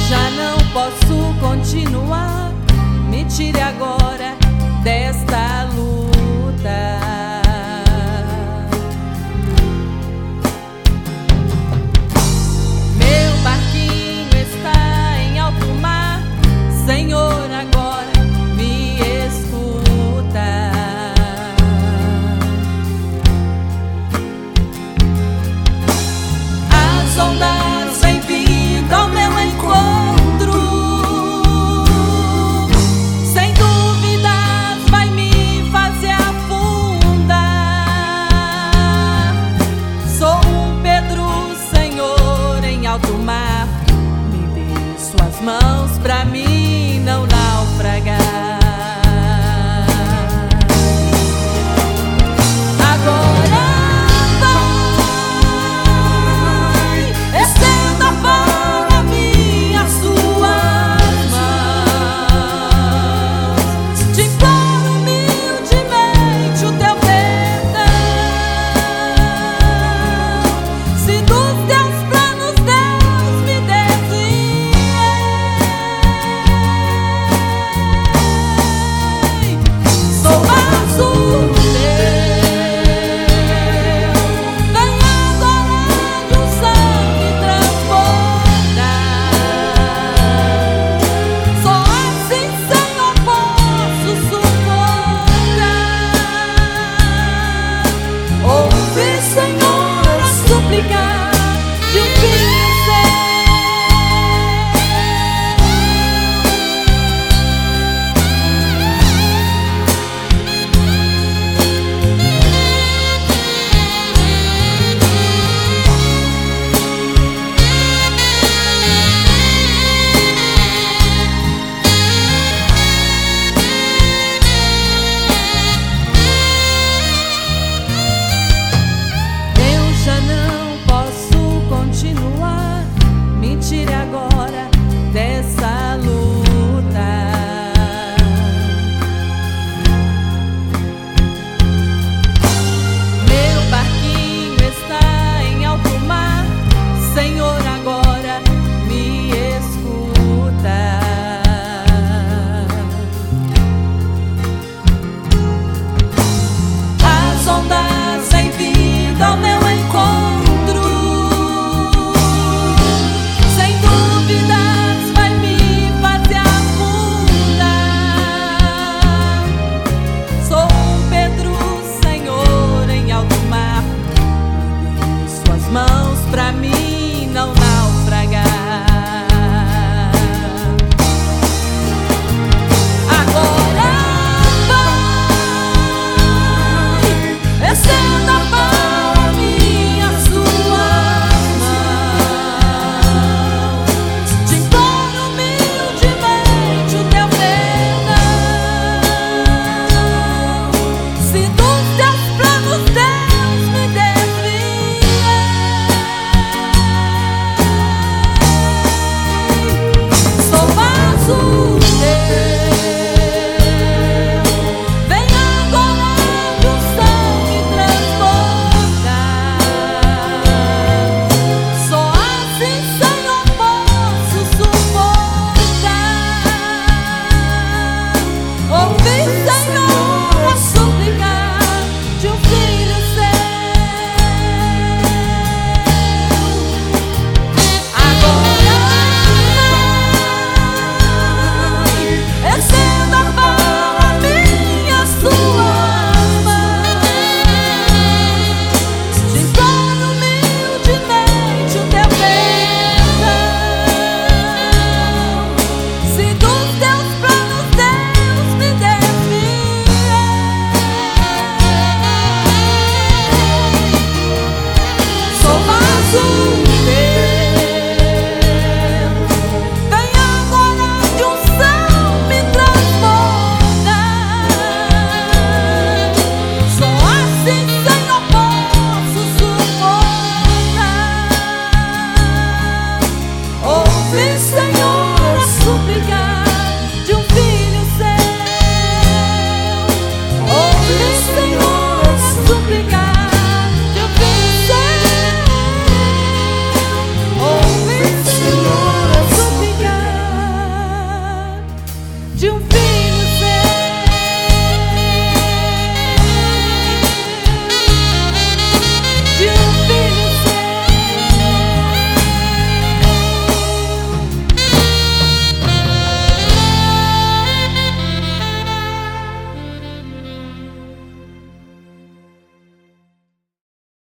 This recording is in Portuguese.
Já não posso continuar, me tire agora desta luta. Meu barquinho está em alto mar, Senhor, agora me escuta. As ondas vêm vindo ao meu encontro, sem dúvidas vai me fazer afundar. Sou um Pedro, Senhor, em alto mar, me dê suas mãos pra mim não naufragar. Tire agora dessa luta. Meu barquinho está em alto mar, Senhor, agora me escuta. As ondas vêm vindo ao meu encontro, mãos pra mim não naufragar. Agora vai, estenda para mim as suas mãos, te imploro humildemente o teu perdão. Se dos teus planos Deus me desvia, sou vaso